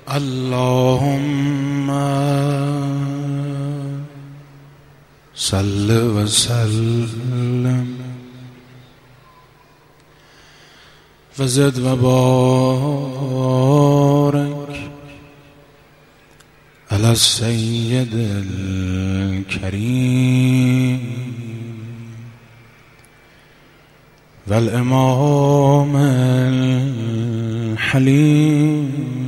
اللهم صل وسلم وزد وبارك على السيد الكريم والإمام الحليم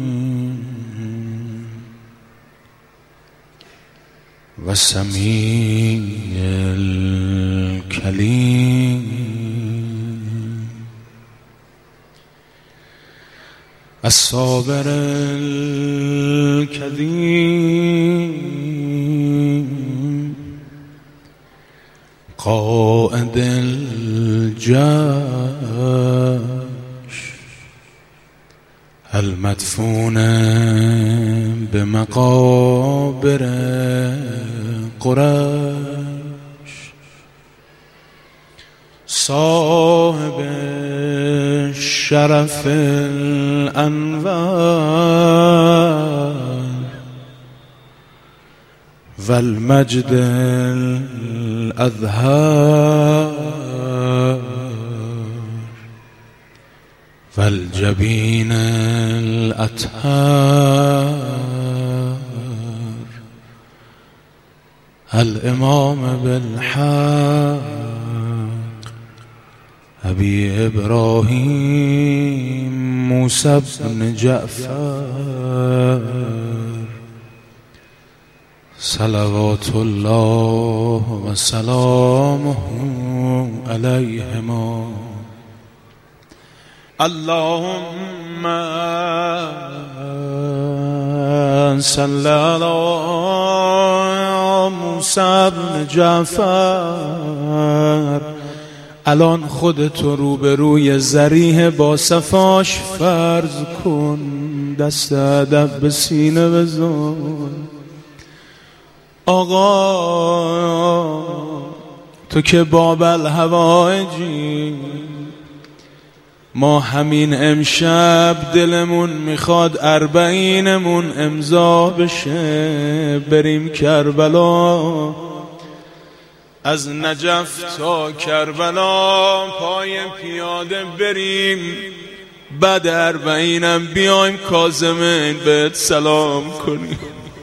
والسميع الكليم الصابر الكريم قائد الجيش المدفون بمقابر قريش صاحب الشرف الأنوار والمجد الأظهار والجبين الأطهار الإمام بالحق أبي إبراهيم موسى بن جعفر صلوات الله وسلامه عليهما. اللهم صل على موسى بن جعفر. الان خودتو روبروی ذریح با صفاش فرض کن، دست ادب به سینه بزن. آقا تو که باب الحوائجی، ما همین امشب دلمون میخواد 40مون امضا بشه، بریم کربلا، از نجف تا کربلا پای پیاده بریم، بعد 40 بیایم کاظمین بهت سلام کنیم.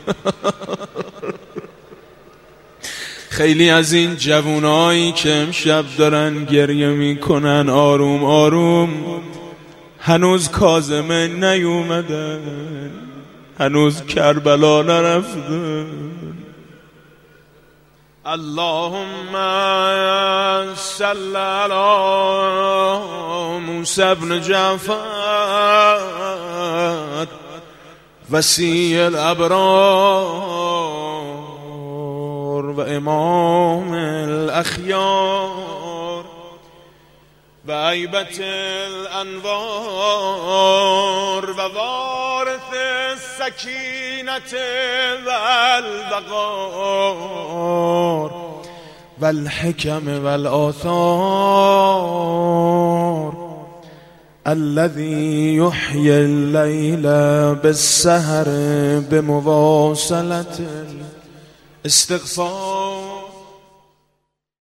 خیلی از این جوونایی که امشب دارن گریه میکنن آروم آروم، هنوز کاظمین نیومدن، هنوز کربلا نرفتن. اللهم صل علی موسی بن جعفر وصی الابرار و امام الاخیار و هیبت الانوار و وارث السکینة والوقار والحکم والآثار الذي يحيي الليل بالسهر بمواصلة الاستغفار